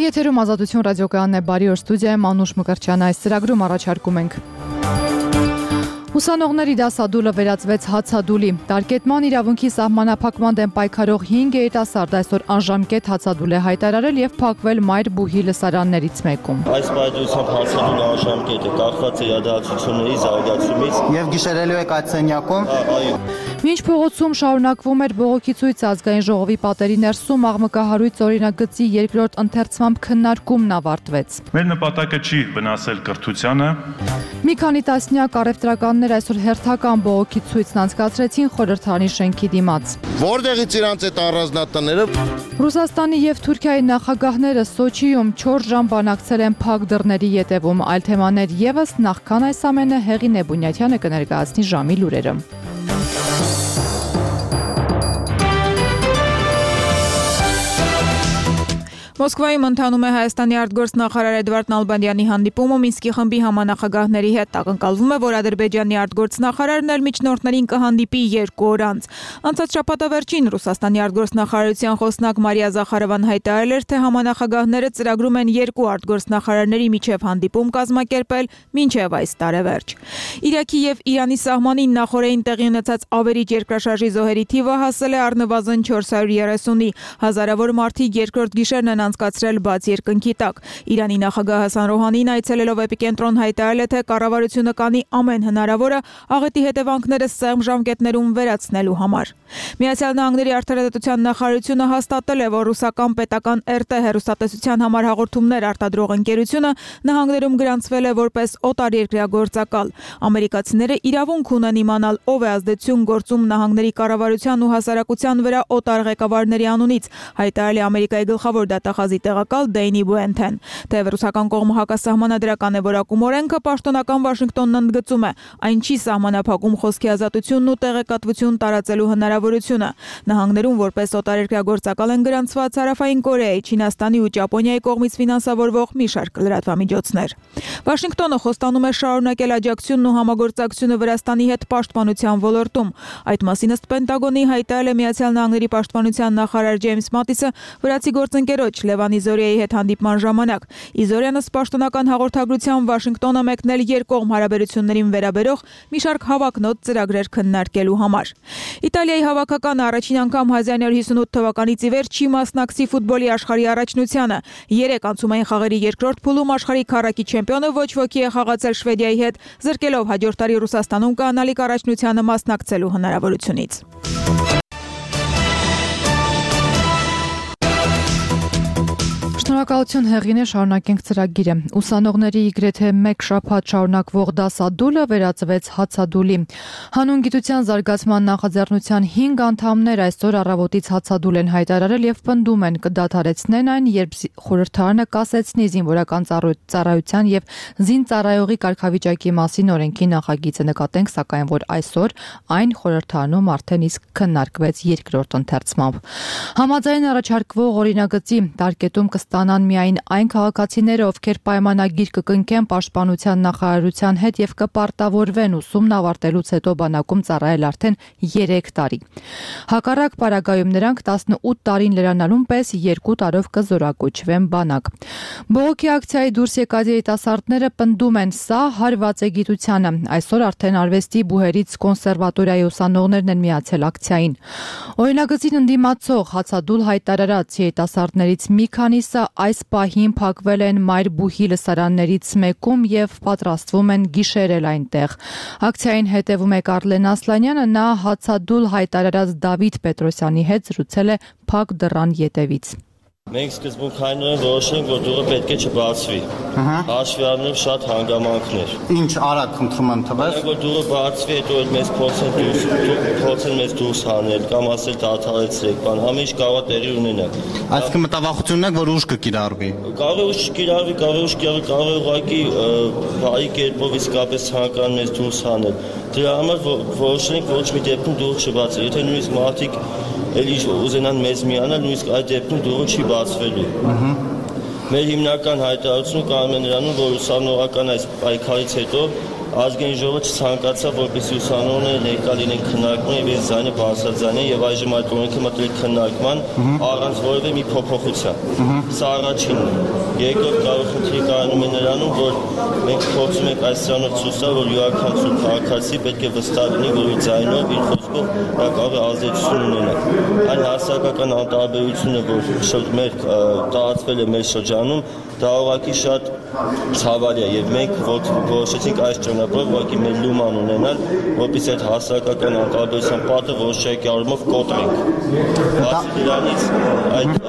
Եթերում Ազատություն ռադիոկայանն է, բարի օր, ստուդիայում Անուշ Մկրտչյան, այս ծրագրում առաջարկում ենք Ուսանողների դասադուլը վերածվեց հացադուլի, տարկետման իրավունքի սահմանափակման դեմ պայքարող 5 երիտասարդ այսօր անժամկետ հացադուլ է հայտարարել եւ փակվել Մայր բուհի լսարաններից մեկում։ Այս պայծառությամբ հացադուլը անժամկետ է, կախված է իրադարձությունների զարգացումից եւ գիշերելու եք այդ սենյակում։ Այո։ Մինչ փողոցում շարունակվում էր բողոքի ցույցը, ազգային ժողովի պատերի ներսում աղմկահարույց օրինագծի երկրորդ ընթերցման քննարկումն ավարտվեց։ Մեր նպատակը չի վնասել կրթությանը։ Մի քանի տասնյակ առևտրականներ այսօր հերթական բողոքի ցույցն անցկացրեցին խորհրդարանի շենքի դիմաց։ Որտեղից իրանց այդ առանձնատները։ Ռուսաստանի եւ Թուրքիայի նախագահները Սոչիում 4 ժամ բանակցել են փակ դռների ետևում, այլ թեմաներ եւս նախքան այս ամենը Հեղին Նեբունյաթյանը կներկայացնի ժամի լուրերը։ Մոսկվայում ընթանում է Հայաստանի արտգործնախարար Էդվարդ Նալբանդյանի հանդիպումը Մինսկի խմբի համանախագահների հետ։ Ակնկալվում է, որ Ադրբեջանի արտգործնախարարն էլ միջնորդներին կհանդիպի 2 օր անց։ Անցած շաբաթավերջին Ռուսաստանի արտգործնախարարության խոսնակ Մարիա Զախարովան հայտարարել էր, թե համանախագահները ծրագրում են 2 արտգործնախարարների միջև հանդիպում կազմակերպել մինչև այս տարեվերջ։ Իրաքի եւ Իրանի սահմանին նախորդին տեղի ունեցած ավերիչ երկրաշարժի զոհերի թիվը հասել է առնվազն 430-ի։ Հազարավոր մարդիկ երկրորդ գիշերն են անցկացրել բաց երկնքի տակ։ Իրանի նախագահ Հասան Ռոհանին այցելելով էպիկենտրոն հայտարարել է, թե կառավարությունը կանի ամեն հնարավորը աղետի հետևանքները սեղմ ժամկետներում վերացնելու համար։ Միացյալ Նահանգների արդարադատության նախարարությունը հաստատել է, որ ռուսական պետական ՌՏ հեռուստատեսության համար հաղորդումներ արտադրող ընկերությունը նահանգներում գրանցվել է որպես օտարերկրյա գործակալ։ Ամերիկացիները իրավունք ունեն իմանալ, ով է ազդեցություն գործում նահանգների կառավարության ու հասարակության վրա օտար ղեկավարների անունից, հայտարարել է Ամերիկայի գլխավոր դատախազի տեղակալ Դեյնի Բուենթեն։ Թեև ռուսական կողմը հակասահմանադրական է որակում օրենքը, պաշտոնական Վաշինգտոնն ընդգծում է, այն չի սահմանափակում խոսքի ազատությունն ու տեղեկատվություն տարածելու հնարավորությունը։ Նահանգներում որպես օտարերկրյա գործակալ են գրանցված Հարավային Կորեայի, Չինաստանի ու Ճապոնիայի կողմից ֆինանսավորվող մի շարք լրատվամիջոցներ։ Վաշինգտոնը խոստանում է շարունակել աջակցությունն ու համագործակցությունը Վրաստանի հետ պաշտպանության ոլորտում։ Այդ մասին ըստ Պենտագոնի հայտարարել է Միացյալ Նահանգների պաշտպանության նախարար Ջեյմս Մատիսը վրացի գործընկերոջ Լևան Իզորիայի հետ հանդիպման ժամանակ։ Իզորյանս պաշտոնական հաղորդագրությամբ Վաշինգտոնը մեկնել երկկողմ հարաբերություններին վերաբերող մի շարք հավակնոտ ծրագրեր քննարկելու համար։ Իտալիայի հավաքականը առաջին անգամ 1958 թվականից ի վեր չի մասնակցի ֆուտբոլի աշխարհի առաջնությանը։ 3 անցումային խաղերի երկրորդ փուլում աշխարհի քառակի չեմպիոնը ոչ ոքի է խաղացել Շվեդիայի հետ, զրկելով հաջորդ տարի Ռուսաստանում կանալիք առաջնությանը մասնակցելու հնարավորությունից։ Շնորհակալություն Հեղինե, շարունակենք ծրագիրը։ Ուսանողների իգրեթե 1 շաբաթ շարունակվող դասադուլը վերածվեց հացադուլի։ Հանուն գիտության զարգացման նախաձեռնության 5 անդամներ այսօր առավոտից հացադուլ են հայտարարել եւ պնդում են կդադարեցնեն այն, երբ խորհրդարանը կասեցնի զինվորական ծառայության եւ զինծառայողի կարգավիճակի մասին օրենքի նախագիծը։ Նկատենք սակայն, որ այսօր այն խորհրդարանում արդեն իսկ քննարկվեց երկրորդ ընթերցմամբ։ Համաձայն առաջարկվող օրինագծի տարկետում կստանան միայն այն քաղաքացիները, ովքեր պայմանագիր կկնքեն պաշտպանության նախարարության հետ եւ կպարտավորվեն ուսումն ավարտելուց հետո բանակում ծառայել արդեն 3 տարի։ Հակառակ պարագայում նրանք 18 տարին լրանալուն պես 2 տարով կզորակոչվեն բանակ։ Բողոքի ակցիայի դուրս եկած երիտասարդները պնդում են, սա հարված է գիտությանը։ Այսօր արդեն արվեստի բուհերից կոնսերվատորիայի ուսանողներն են միացել ակցիային։ Օրինագծին ընդդիմացող հացադուլ հայտարարած երիտասարդներից մի քանիսը այս պահին փակվել են Մայր բուհի լսարաններից մեկում եւ պատրաստվում են գիշերել այնտեղ։ Ակցիային հետևում է Կարլեն Ասլանյանը, նա հացադուլ հայտարարած Դավիթ Պետրոսյանի հետ զրուցել է փակ դռան ետևից։ Մենք սկզբունքային որոշենք, որ դուռը պետք է չբացվի։ Հաշվի առնելով շատ հանգամանքներ։ Ինչ արագ խնդրում եմ թվես։ Որ դուռը բացվի, հետո էլ մեզ փորձեն մեզ դուրս հանել կամ ասել դադարեցրեք, բան, ամեն ինչ կարող է տեղի ունենալ։ Այսինքն մտավախությունն է, որ ուժ կկիրառվի։ Կարող է ուժ կիրառվի, կարող է ուղղակի բարի կերպով իսկապես ցանկանում մեզ դուրս հանել։ Դրա համար որոշենք ոչ մի դեպքում դուռը չբացել։ Եթե նույնիսկ մարդիկ էլի ուզենան մեզ միանալ, նույնիսկ այդ դեպքում դուռը չի բացվելու։ Մեր հիմնական հայտարարությունը կայանում է նրանում, որ ուսանողական այս պայքարից հետո ազգային ժողովը չցանկացավ, որպեսզի ուսանողները ներկա լինեն քննարկման եւ այս ձայնը բարձրացնեն եւ այժմ այդ օրենքը մտել քննարկման առանց որևէ մի փոփոխության։ Սա առաջինն է։ Երկրորդ կարող խնդիրը կայանում է նրանում, որ մենք փորձում ենք այս սրանով ցույց տալ, որ յուրաքանչյուր քաղաքացի պետք է վստահ լինի, որ իր ձայնով, իր խոսքով դա կարող է ազդեցություն ունենալ։ Այն հասարակական անտարբերությունը, որ մեր տարածվել է մեր շրջանում, դա ուղղակի շատ ցավալի է եւ մենք որոշեցինք այս ճանապարհով ուղղակի մեր լուման ունենալ, որպեսզի այդ հասարակական անտարբերության պատը որոշակի առումով կոտրենք։ Բացի դրանից այդ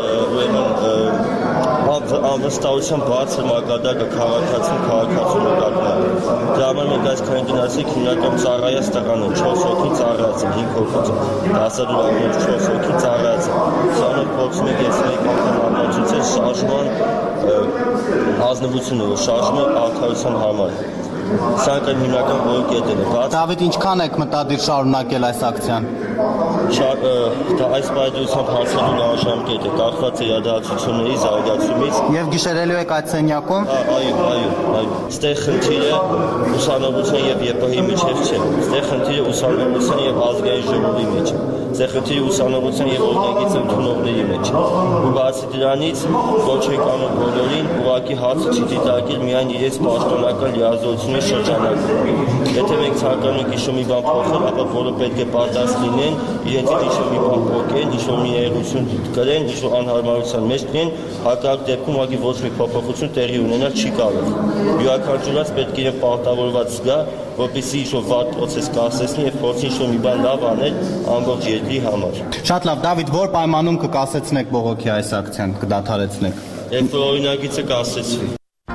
անվստահության բարձր մակարդակը քաղաքացու նկատմամբ։ Դրա համար մենք այսքան գնացինք հիմնական ծառայած տղան են 4 հոգի ծառայած են 5 հոգի դասադուլաններ 4 հոգի ծառայած են։ Սրանով փորձում ենք ես մեկ անգամ համաձայնել շարժման ազնվությունը, որ շարժումը արդարության համար է։ Սա հիմնական որը կետն է։ Դավիթ, ինչքան եք մտադիր շարունակել այս ակցիան։ Դա այս պայմանությամբ հարցերու անժամկետ է, կախված է իրադարձությունների զարգացումից։ Եվ գիշերելու եք այդ սենյակում։ Այո։ Ստեղ խնդիրը ուսանողության եւ ԵՊՀ-ի միջև չէ։ Ստեղ խնդիրը ուսանողության եւ ազգային ժողովի մեջ է։ Ստեղ խնդիրը ուսանողության եւ օրենքից ընդունողների մեջ է։ Ու բացի դրանից ոչ ենք անում բոլորին ուղղակի հարցը չի դիտարկել միայն իրենց պաշտոնական լիազորությունների շրջանակում։ Եթե մենք ցանկանում ենք ինչ-որ մի բան փոխել, ապա բոլորը պետք է պատրաստ լինեն իրենց ինչ-որ մի բան փոխեն, ինչ-որ մի երություն կրեն, ինչ-որ անհարմարության մեջ լինեն, հակառակ դեպքում ուղղակի ոչ մի փոփոխություն տեղի ունենալ չի կարող։ Յուրաքանչյուրս պետք է պարտավորված զգա, որպեսզի ինչ-որ վատ process կասեցնի եւ փորձի ինչ-որ մի բան լավ անել ամբողջ երկրի համար։ Շատ լավ, Դավիթ, որ պայմանում կկասեցնեք բողոքի այս ակցիան, կդադարեցնեք։ Երբ որ օրինագիծը կասեցվի։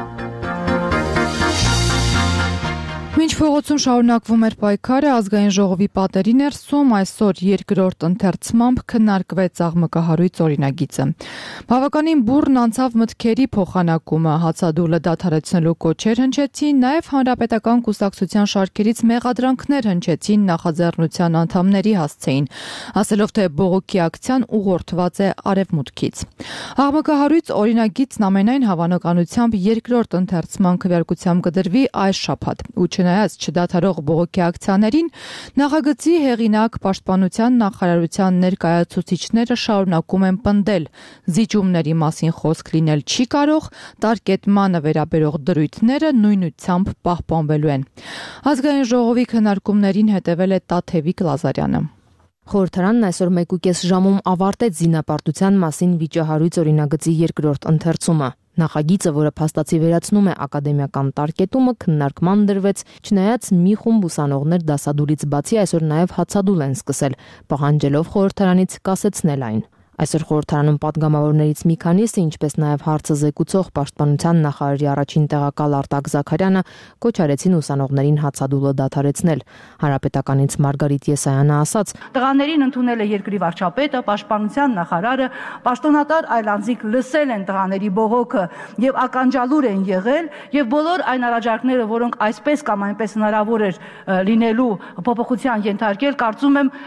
Մինչ փողոցում շարունակվում էր պայքարը, ազգային ժողովի պատերի ներսում այսօր երկրորդ ընթերցմամբ քննարկվեց աղմկահարույց օրինագիծը։ Բավականին բուռն անցավ մտքերի փոխանակումը, հացադուլը դադարեցնելու կոչեր հնչեցին, նաև հանրապետական կուսակցության շարքերից մեղադրանքներ հնչեցին նախաձեռնության անդամների հասցեին, ասելով թե բողոքի ակցիան ուղղորդված է արևմուտքից։ Աղմկահարույց օրինագիծն ամենայն հավանականությամբ երկրորդ ընթերցման քվեարկությամբ կդրվի այս շաբաթ, ու չնայած չդադարող բողոքի ակցիաներին, նախագծի հեղինակ Պաշտպանության նախարարության ներկայացուցիչները շարունակում են պնդել, զիջումների մասին խոսք լինել չի կարող, տարկետմանը վերաբերող դրույթները նույնությամբ պահպանվելու են։ Ազգային ժողովի քննարկումներին հետևել է Տաթևիկ Լազարյանը։ Խորհրդարանն այսօր 1.5 ժամում ավարտեց զինապարտության մասին վիճահարույց օրինագծի երկրորդ ընթերցումը։ Նախագիծը, որը փաստացի վերացնում է ակադեմիական տարկետումը, քննարկման դրվեց, չնայած մի խումբ ուսանողներ դասադուլից բացի այսօր նաև հացադուլ են սկսել, պահանջելով խորհրդարանից կասեցնել այն։ Այսօր խորհրդարանում պատգամավորներից մի քանիսը, ինչպես նաև հարցը զեկուցող Պաշտպանության նախարարի առաջին տեղակալ Արտակ Զաքարյանը կոչ արեցին ուսանողներին հացադուլը դադարեցնել։ Հանրապետականից Մարգարիտ Եսայանը ասաց. Տղաներին ընդունել է երկրի վարչապետը, Պաշտպանության նախարարը, պաշտոնատար այլ անձինք լսել են տղաների բողոքը եւ ականջալուր են եղել եւ բոլոր այն առաջարկները, որոնք այսպես կամ այնպես հնարավոր էր լինելու փոփոխության ենթարկել, կարծում եմ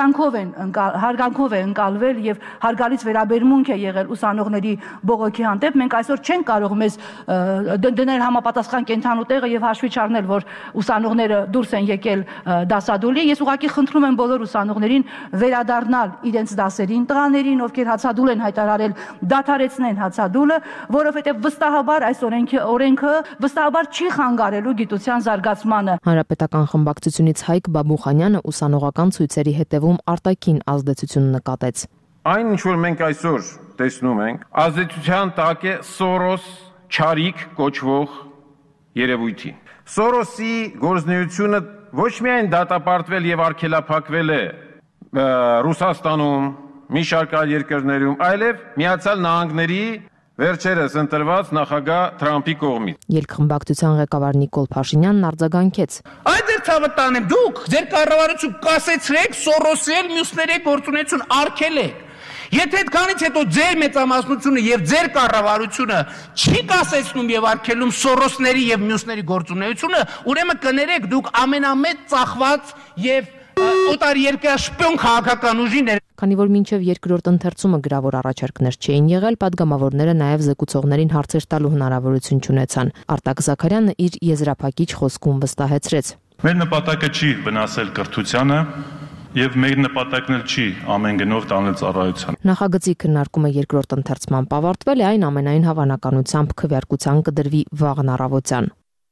հարգանքով է ընկալվել եւ հարգալից վերաբերմունք է եղել ուսանողների բողոքի հանդեպ։ Մենք այսօր չենք կարող մեզ դնել համապատասխան կենթանու տեղը եւ հաշվի չառնել, որ ուսանողները դուրս են եկել դասադուլի։ Ես ուղղակի խնդրում եմ բոլոր ուսանողներին վերադառնալ իրենց դասերին, տղաներին, ովքեր հացադուլ են հայտարարել, դադարեցնեն հացադուլը, որովհետեւ վստահաբար այս օրենքը վստահաբար չի խանգարելու գիտության զարգացմանը։ Հանրապետական խմբակցությունից Հայկ Բաբուխանյանը ուսանողական ցույցերի հետևում արտաքին ազդեցություն նկատեց։ Այն ինչ որ մենք այսօր տեսնում ենք, ազդեցության տակ է Սորոս չարիք կոչվող երևույթի։ Սորոսի գործունեությունը ոչ միայն դատապարտվել եւ արգելափակվել է Ռուսաստանում, մի շարք այլ երկրներում, այլև Միացյալ Նահանգների վերջերս ընտրված նախագահ Թրամփի կողմից։ Ելքխմբակցության ղեկավար Նիկոլ Փաշինյանն արձագանքեց. Այդ ձեր ցավը տանեմ, դուք ձեր կառավարություն կասեցրեք Սորոսի էլ մյուսների գործունեություն արգելեք։ Եթե այդքանից հետո ձեր մեծամասնությունը եւ ձեր կառավարությունը չի կասեցնում եւ արգելում Սորոսների եւ մյուսների գործունեությունը, ուրեմն կներեք դուք ամենամեծ ծախված եւ օտարերկրյա շպիոն քաղաքական ուժին քանի որ մինչև երկրորդ ընթերցումը գրավոր առաջարկներ չէին եղել, падգամավորները նաև զեկուցողներին հարցեր տալու հնարավորություն չունեցան։ Արտակ Զաքարյանը իր եզրափակիչ խոսքում վստահեցրեց. Մեր նպատակը չի վնասել կրթությանը եւ մեր նպատակն էլ չի ամեն գնով տանել ծառայության։ Նախագծի քննարկումը երկրորդ ընթերցմամբ ավարտվել է, այն ամենայն հավանականությամբ քվեարկության կդրվի վաղն առավոտյան։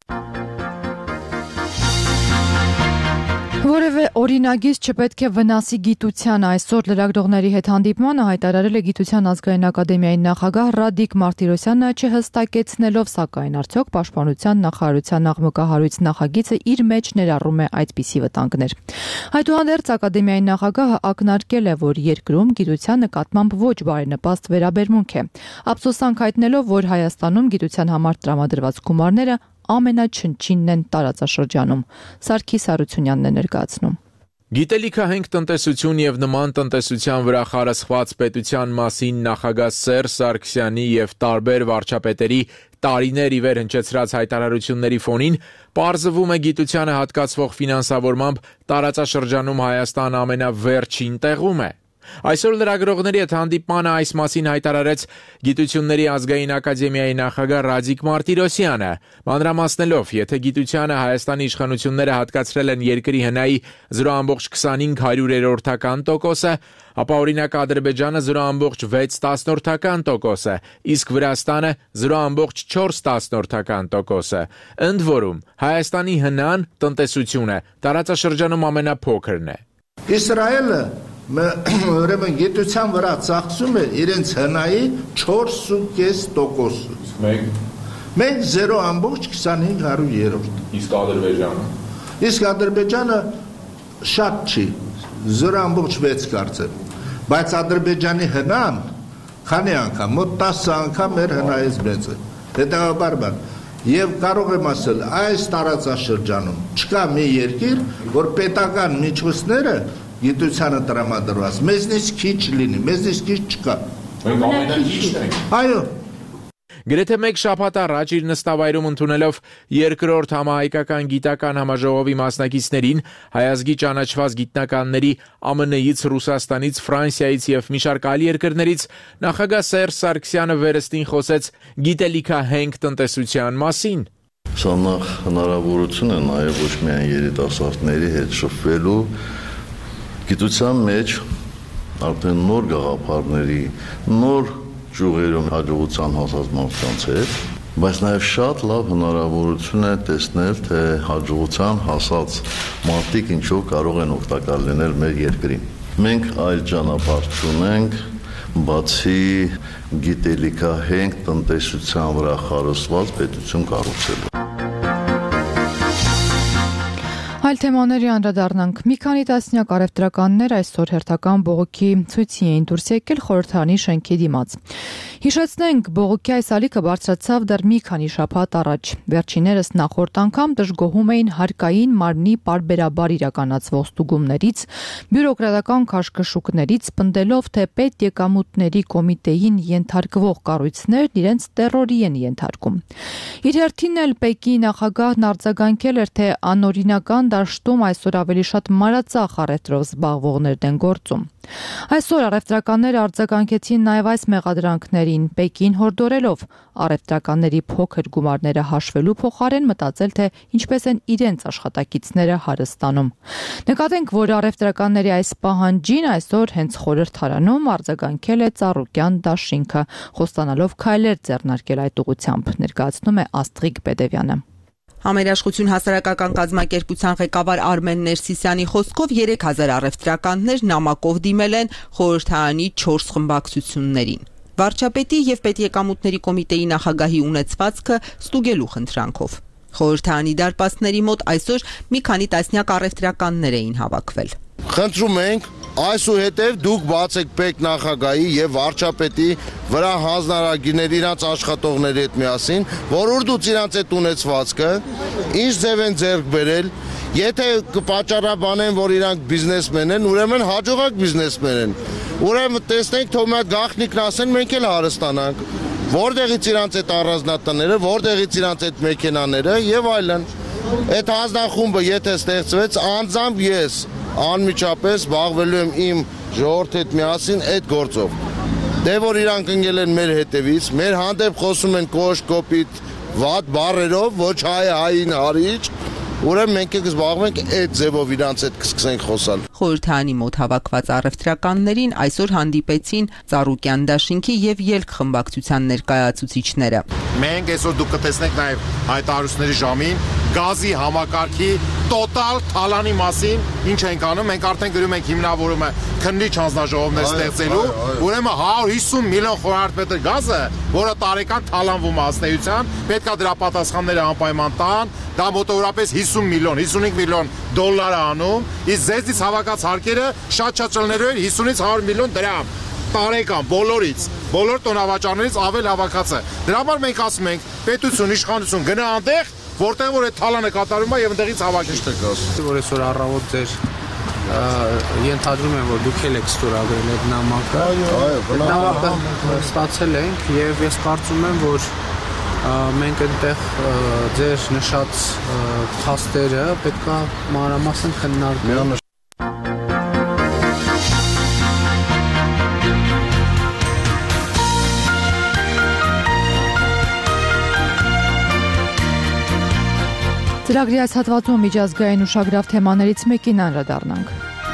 Որևէ օրինագիծ չպետք է վնասի գիտությանը։ Այսօր լրագրողների հետ հանդիպմանը հայտարարել է Գիտության ազգային ակադեմիայի նախագահ Ռադիկ Մարտիրոսյանը, չհստակեցնելով, սակայն արդյոք Պաշտպանության նախարարության աղմկահարույց նախագիծը իր մեջ ներառում է այդպիսի վտանգներ։ Այդուհանդերձ ակադեմիայի նախագահը ակնարկել է, որ երկրում գիտության նկատմամբ ոչ բարենպաստ վերաբերմունք է։ Ափսոսանք հայտնելով, որ Հայաստանում գիտության համար տրամադրված գումարները ամենաչնչինն են տարածաշրջանում։ Սարգիս Հարությունյանն է ներկայացնում։ Գիտելիքահենք տնտեսություն եւ նման տնտեսության վրա խարսխված պետության մասին նախագահ Սերժ Սարգսյանի եւ տարբեր վարչապետերի տարիներ ի վեր հնչեցրած հայտարարությունների ֆոնին պարզվում է գիտությանը հատկացվող ֆինանսավորմամբ տարածաշրջանում Հայաստան ամենավերջին տեղում է։ Այսօր լրագրողների հետ հանդիպմանը այս մասին հայտարարեց Գիտությունների ազգային ակադեմիայի նախագահ Ռադիկ Մարտիրոսյանը, մանրամասնելով, եթե գիտությանը Հայաստանի իշխանությունները հատկացրել են երկրի հնայի 0.25%, ապա օրինակ Ադրբեջանը 0.6%, իսկ Վրաստանը 0.4%։ Ընդ որում, Հայաստանի հնան տնտեսությունը տարածաշրջանում ամենափոքրն է։ Իսրայելը ուրեմն գիտության վրա ծախսում է իրենց հնայի 4.5%-ից։ Մենք 0.25%։ Իսկ Ադրբեջանը։ Իսկ Ադրբեջանը շատ չի, 0.6 կարծեմ։ Բայց Ադրբեջանի հնան քանի անգամ, մոտ 10 անգամ մեր հնայից մեծ է։ Հետևաբար եւ կարող եմ ասել, այս տարածաշրջանում չկա մի երկիր, որ պետական միջոցները գիտությանը տրամադրված, մեզնից քիչ լինի, մեզնից քիչ չկա։ Մենք ամենաքիչն ենք։ Այո։ Գրեթե մեկ շաբաթ առաջ իր նստավայրում ընդունելով երկրորդ համահայկական գիտական համաժողովի մասնակիցներին, հայազգի ճանաչված գիտնականների ԱՄՆ-ից, Ռուսաստանից, Ֆրանսիայից եւ մի շարք այլ երկրներից նախագահ Սերժ Սարգսյանը վերստին խոսեց գիտելիքահենք տնտեսության մասին։ Սա նախ հնարավորություն է նաեւ ոչ միայն երիտասարդների հետ շփվելու գիտության մեջ արդեն նոր գաղափարների, նոր ճյուղերում հաջողության հասած մարդկանց հետ, բայց նաև շատ լավ հնարավորություն է տեսնել, թե հաջողության հասած մարդիկ ինչով կարող են օգտակար լինել մեր երկրին։ Մենք այլ ճանապարհ չունենք, բացի գիտելիքահենք տնտեսության վրա խարսխված պետություն կառուցելու։ Այլ թեմաների անդրադառնանք։ Մի քանի տասնյակ առևտրականներ այսօր հերթական բողոքի ցույցի էին դուրս եկել խորհրդարանի շենքի դիմաց։ Հիշեցնենք, բողոքի այս ալիքը բարձրացավ դեռ մի քանի շաբաթ առաջ։ Վերջիներս նախորդ անգամ դժգոհում էին հարկային մարմնի պարբերաբար իրականացվող ստուգումներից, բյուրոկրատական քաշքշուկներից, պնդելով, թե պետեկամուտների կոմիտեին ենթարկվող կառույցներն իրենց տերորի են ենթարկում։ Իր հերթին էլ Պեկի նախագահն արձագանքել էր, թե անօրինական դաշտում այսօր ավելի շատ մանրածախ առևտրով զբաղվողներն են գործում։ Այսօր առևտրականները արձագանքեցին նաև այս մեղադրանքներին, Պեկին հորդորելով առևտրականների փոքր գումարները հաշվելու փոխարեն մտածել, թե ինչպես են իրենց աշխատակիցները հարստանում։ Նկատենք, որ առևտրականների այս պահանջին այսօր հենց խորհրդարանում արձագանքել է Ծառուկյան դաշինքը, խոստանալով քայլեր ձեռնարկել այդ ուղղությամբ, ներկայացնում է Աստղիկ Պետևյանը։ Համերաշխություն հասարակական կազմակերպության ղեկավար Արմեն Ներսիսյանի խոսքով 3000 առևտրականներ նամակով դիմել են խորհրդարանի 4 խմբակցություններին։ Վարչապետի եւ պետեկամուտների կոմիտեի նախագահի ունեցվածքը ստուգելու խնդրանքով։ Խորհրդարանի դարպասների մոտ այսօր մի քանի տասնյակ առևտրականներ էին հավաքվել։ Խնդրում ենք այսուհետև դուք բացեք Պեկ նախագահի եւ վարչապետի վրա հանձնարարագիրներ իրանց աշխատողների հետ միասին, որորդուց իրանց այդ ունեցվածքը ինչ ձև են ձեռք բերել, եթե կպաճառաբանեն, որ իրանք բիզնեսմեն են, ուրեմն հաջողակ բիզնեսմեն են։ Ուրեմն տեսնենք, թող մի հատ գաղտնիքն ասեն, մենք էլ հարստանանք։ Որտեղից իրանց այդ առանձնատները, որտեղից իրանց այդ մեքենաները եւ այլն։ Այդ հանձնախումբը եթե ստեղծվեց, անձամբ ես անմիջապես զբաղվելու եմ իմ ժողովրդի հետ միասին այդ գործով։ Դե որ իրանք ընկել են մեր հետևից, մեր հանդեպ խոսում են կոշտ, կոպիտ, վատ բառերով, ոչ հային հարիչ, ուրեմն մենք կզբաղվենք այդ ձևով իրանց հետ կսկսենք խոսալ։ Խորհրդարանի մոտ հավաքված առևտրականներին այսօր հանդիպեցին Ծառուկյան դաշինքի եւ Ելք խմբակցության ներկայացուցիչները։ Մենք այսօր դուք կտեսնեք նաեւ հայտարարությունների ժամին գազի համակարգի տոտալ թալանի մասին ինչ ենք անում, մենք արդեն գրում ենք հիմնավորումը քննիչ հանձնաժողովներ ստեղծելու, ուրեմն 150 միլիոն խորանարդ գազը, որը տարեկան թալանվում է ըստ պետք է դրա պատասխանները անպայման տան, դա մոտավորապես 50 միլիոն, 55 միլիոն դոլար է անում, իսկ ձեզից հավաքած հարկերը շատ ճլներով 50-ից 100 միլիոն դրամ տարեկան բոլորից, բոլոր տոնավաճառներից ավել հավաքածը։ Դրա համար մենք ասում ենք, պետություն, իշխանություն գնա այնտեղ, որտեղ որ այդ թալանը կատարվում է եւ այնտեղից հավաքիչ եք ասում։ Որ այսօր առավոտ ձեր ենթադրում եմ, որ դուք եք ստորագրել այդ նամակը։ Նամակը ստացել ենք եւ ես կարծում եմ, որ մենք այնտեղ ձեր նշած փաստերը պետքա մանրամասն քննարկենք։ Ծրագրի այս հատվածում միջազգային ուշագրավ թեմաներից մեկին անդրադառնանք։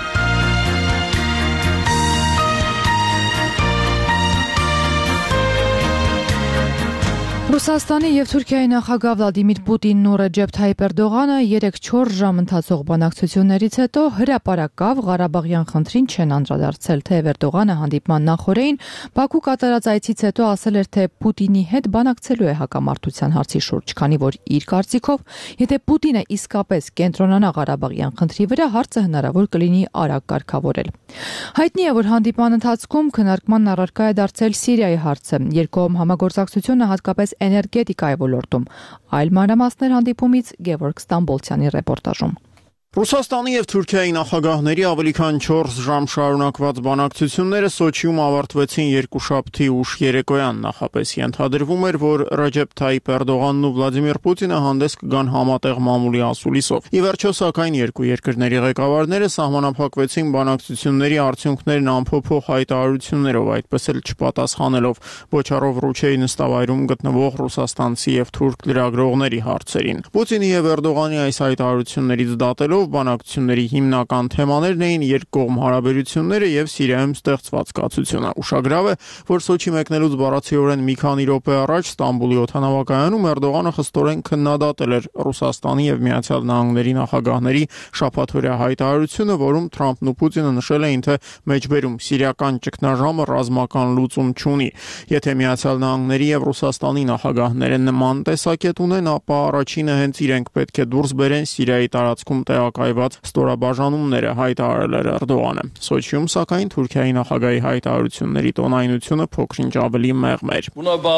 Ռուսաստանի եւ Թուրքիայի նախագահ Վլադիմիր Պուտինն ու Ռեջեփ Թայիպ Էրդողանը 3-4 ժամ ընթացող բանակցություններից հետո հրապարակավ Ղարաբաղյան խնդրին չեն անդրադարձել, թեև Էրդողանը հանդիպման նախօրեին Բաքու կատարած այցից հետո ասել էր, թե Պուտինի հետ բանակցելու է հակամարտության հարցի շուրջ, քանի որ իր կարծիքով, եթե Պուտինը իսկապես կենտրոնանա Ղարաբաղյան խնդրի վրա, հարցը հնարավոր կլինի արագ կարգավորել։ Հայտնի է, որ հանդիպման ընթացքում քննարկման առարկա է դարձել Սիրիայի հարցը, երկկողմ համագործակցությունը հատկապես էներգետիկայի ոլորտում։ Այլ մանրամասներ հանդիպումից Գևորգ Ստամբոլցյանի ռեպորտաժում։ Ռուսաստանի եւ Թուրքիայի նախագահների ավելի քան 4 ժամ շարունակված բանակցությունները Սոչիում ավարտվեցին երկուշաբթի ուշ երեկոյան, նախապես ենթադրվում էր, որ Ռեջեփ Թայիպ Էրդողանն ու Վլադիմիր Պուտինը հանդես կգան համատեղ մամուլի ասուլիսով։ Ի վերջո, սակայն, երկու երկրների ղեկավարները սահմանափակվեցին բանակցությունների արդյունքներն ամփոփող հայտարարություններով, այդպես էլ չպատասխանելով Բոչարով Ռուչեի նստավայրում գտնվող ռուսաստանցի եւ թուրք լրագրողների հարցերին։ Պուտինի եւ Էրդողանի այս հայտարարություններից դատելով բանակցությունների հիմնական թեմաներն էին երկկողմ հարաբերությունները եւ Սիրիայում ստեղծված կացությունը։ Ուշագրավ է, որ Սոչի մեկնելուց բառացիորեն մի քանի րոպե առաջ Ստամբուլի օդանավակայանում Էրդողանը խստորեն քննադատել էր Ռուսաստանի եւ Միացյալ Նահանգների նախագահների շաբաթօրյա հայտարարությունը, որում Թրամփն ու Պուտինը նշել էին, թե մեջբերում սիրիական ճգնաժամը ռազմական լուծում չունի։ Եթե Միացյալ Նահանգների եւ Ռուսաստանի նախագահները նման տեսակետ ունեն, ապա առաջինը հենց իրենք պետք է դուրս բերեն Սիրիայի տարածքում տեղակայված ստորաբաժանումները, հայտարարել էր Էրդողանը։ Սոչիում, սակայն, Թուրքիայի նախագահի հայտարարությունների տոնայնությունը փոքրինչ ավելի մեղմ էր։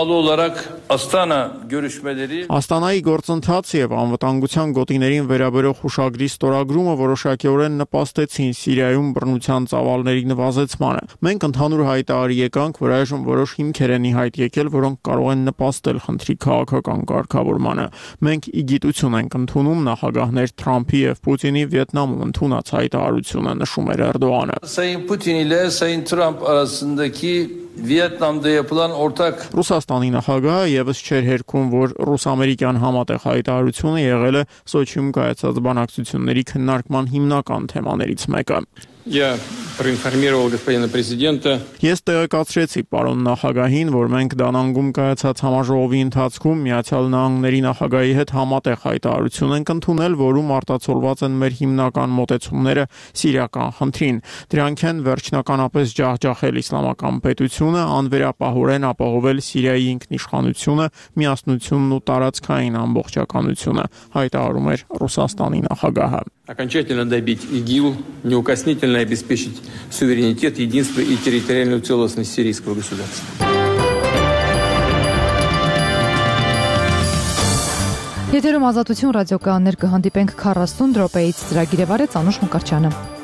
Աստանայի գործընթացը եւ անվտանգության գոտիներին վերաբերող հուշագրի ստորագրումը որոշակիորեն նպաստեցին Սիրիայում բռնության ծավալների նվազեցմանը։ Մենք ընդհանուր հայտարարի եկանք, որ այժմ որոշ հիմքեր են ի հայտ եկել, որոնք կարող են նպաստել խնդրի քաղաքական կարգավորմանը։ Մենք ի գիտություն ենք ընդունում նախագահներ Թրամփի եւ Պուտինի Վիետնամում ընդունած հայտարարությունը, նշում էր Էրդողանը։ Sayın Putin ile Sayın Trump arasındaki Վիետնամda yapılan ortak Ռուսաստանի նախագահը եւս չէր հերքում, որ ռուս-ամերիկյան համատեղ հայտարարությունը եղել է Սոչիում կայացած բանակցությունների քննարկման հիմնական թեմաներից մեկը։ Я проинформировал господина президента. Ես տեղեկացրեցի պարոն նախագահին, որ մենք Դանանգում կայացած համաժողովի ընթացքում Միացյալ Նահանգների նախագահի հետ համատեղ հայտարարություն ենք ընդունել, որում արտացոլված են մեր հիմնական մոտեցումները սիրիական խնդրին։ Դրանք են վերջնականապես ջախջախել իսլամական պետությունը, անվերապահորեն ապահովել Սիրիայի ինքնիշխանությունը, միասնությունն ու տարածքային ամբողջականությունը, հայտարարում էր Ռուսաստանի նախագահը։ Окончательно добить ИГИЛ, неукоснительно обеспечить суверенитет, единство и территориальную целостность сирийского государства. Եթերում Ազատություն ռադիոկայաններ կհանդիպենք 40 րոպեից ծրագիրը վարեց Անուշ Մկրտչյանը։